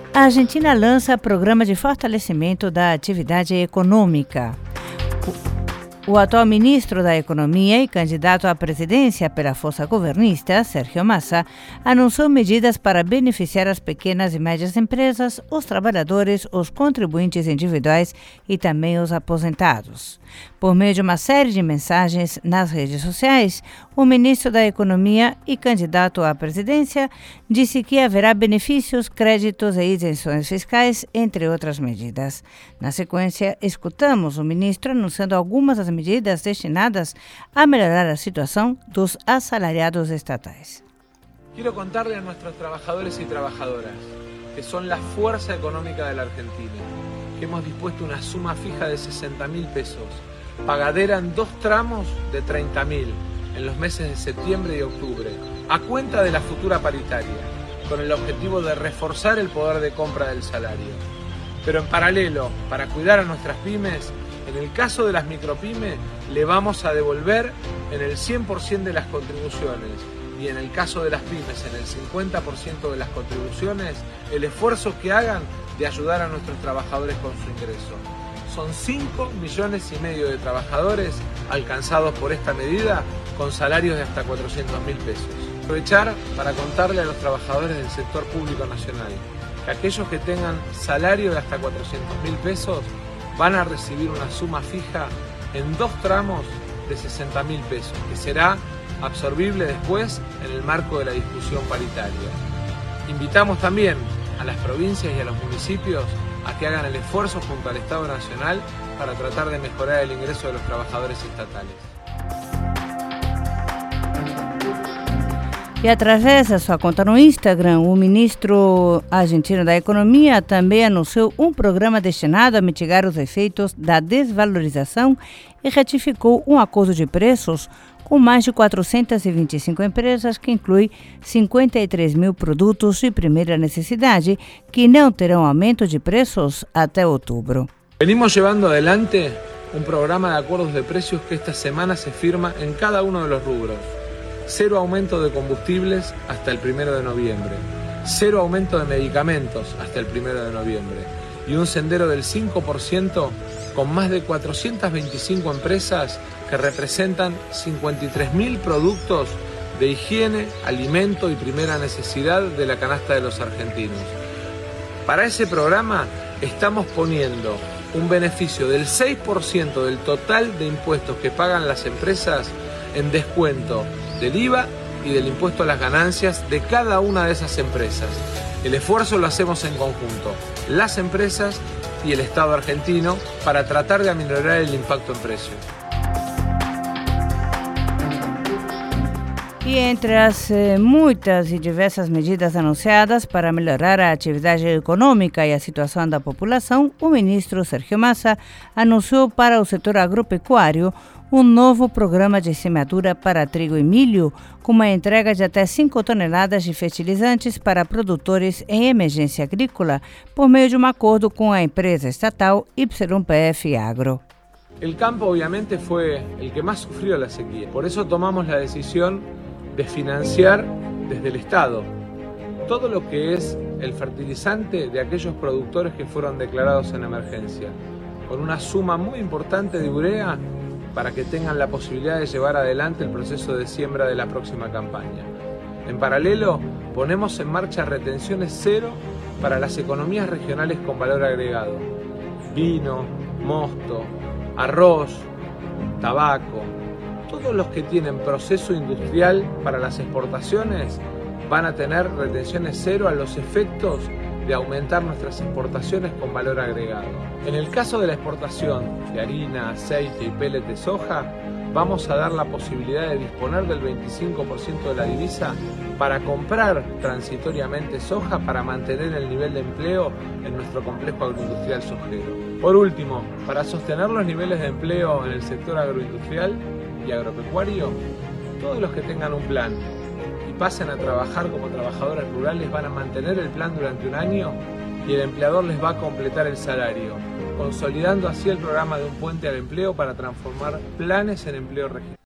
A Argentina lança programa de fortalecimento da atividade econômica. O atual ministro da Economia e candidato à presidência pela força governista, Sergio Massa, anunciou medidas para beneficiar as pequenas e médias empresas, os trabalhadores, os contribuintes individuais e também os aposentados. Por meio de uma série de mensagens nas redes sociais, o ministro da Economia e candidato à presidência disse que haverá benefícios, créditos e isenções fiscais, entre outras medidas. Na sequência, escutamos o ministro anunciando algumas das medidas destinadas a melhorar a situação dos assalariados estatais. Quiero contarle a nuestros trabajadores y trabajadoras, que son la fuerza económica de la Argentina, que hemos dispuesto una suma fija de 60.000 pesos, pagadera en 2 tramos de 30.000 en los meses de septiembre y octubre, a cuenta de la futura paritaria, con el objetivo de reforzar el poder de compra del salario. Pero en paralelo, para cuidar a nuestras pymes, en el caso de las micropymes, le vamos a devolver en el 100% de las contribuciones y en el caso de las pymes, en el 50% de las contribuciones, el esfuerzo que hagan de ayudar a nuestros trabajadores con su ingreso. Son 5,5 millones de trabajadores alcanzados por esta medida con salarios de hasta 400.000 pesos. Aprovechar para contarle a los trabajadores del sector público nacional que aquellos que tengan salario de hasta 400.000 pesos van a recibir una suma fija en 2 tramos de 60.000 pesos, que será absorbible después en el marco de la discusión paritaria. Invitamos también a las provincias y a los municipios a que hagan el esfuerzo junto al Estado Nacional para tratar de mejorar el ingreso de los trabajadores estatales. E através da sua conta no Instagram, o ministro argentino da Economia também anunciou um programa destinado a mitigar os efeitos da desvalorização e ratificou um acordo de preços com mais de 425 empresas, que inclui 53 mil produtos de primeira necessidade, que não terão aumento de preços até outubro. Venimos llevando adelante un programa de acuerdos de precios que esta semana se firma en cada uno de los rubros. 0 aumento de combustibles hasta el 1 de noviembre, 0 aumento de medicamentos hasta el 1 de noviembre y un sendero del 5% con más de 425 empresas que representan 53.000 productos de higiene, alimento y primera necesidad de la canasta de los argentinos. Para ese programa estamos poniendo un beneficio del 6% del total de impuestos que pagan las empresas en descuento del IVA y del impuesto a las ganancias de cada una de esas empresas. El esfuerzo lo hacemos en conjunto, las empresas y el Estado argentino, para tratar de aminorar el impacto en precios. E entre as muitas e diversas medidas anunciadas para melhorar a atividade econômica e a situação da população, o ministro Sergio Massa anunciou para o setor agropecuário um novo programa de semeadura para trigo e milho, com uma entrega de até 5 toneladas de fertilizantes para produtores em emergência agrícola, por meio de um acordo com a empresa estatal YPF Agro. El campo obviamente fue el que más sufrió la sequía, por eso tomamos la decisión de financiar desde el Estado todo lo que es el fertilizante de aquellos productores que fueron declarados en emergencia, con una suma muy importante de urea para que tengan la posibilidad de llevar adelante el proceso de siembra de la próxima campaña. En paralelo, ponemos en marcha retenciones cero para las economías regionales con valor agregado: vino, mosto, arroz, tabaco. Todos los que tienen proceso industrial para las exportaciones van a tener retenciones cero a los efectos de aumentar nuestras exportaciones con valor agregado. En el caso de la exportación de harina, aceite y pellet de soja, vamos a dar la posibilidad de disponer del 25% de la divisa para comprar transitoriamente soja para mantener el nivel de empleo en nuestro complejo agroindustrial sojero. Por último, para sostener los niveles de empleo en el sector agroindustrial y agropecuario, todos los que tengan un plan y pasen a trabajar como trabajadores rurales van a mantener el plan durante un año y el empleador les va a completar el salario, consolidando así el programa de un puente al empleo para transformar planes en empleo regional.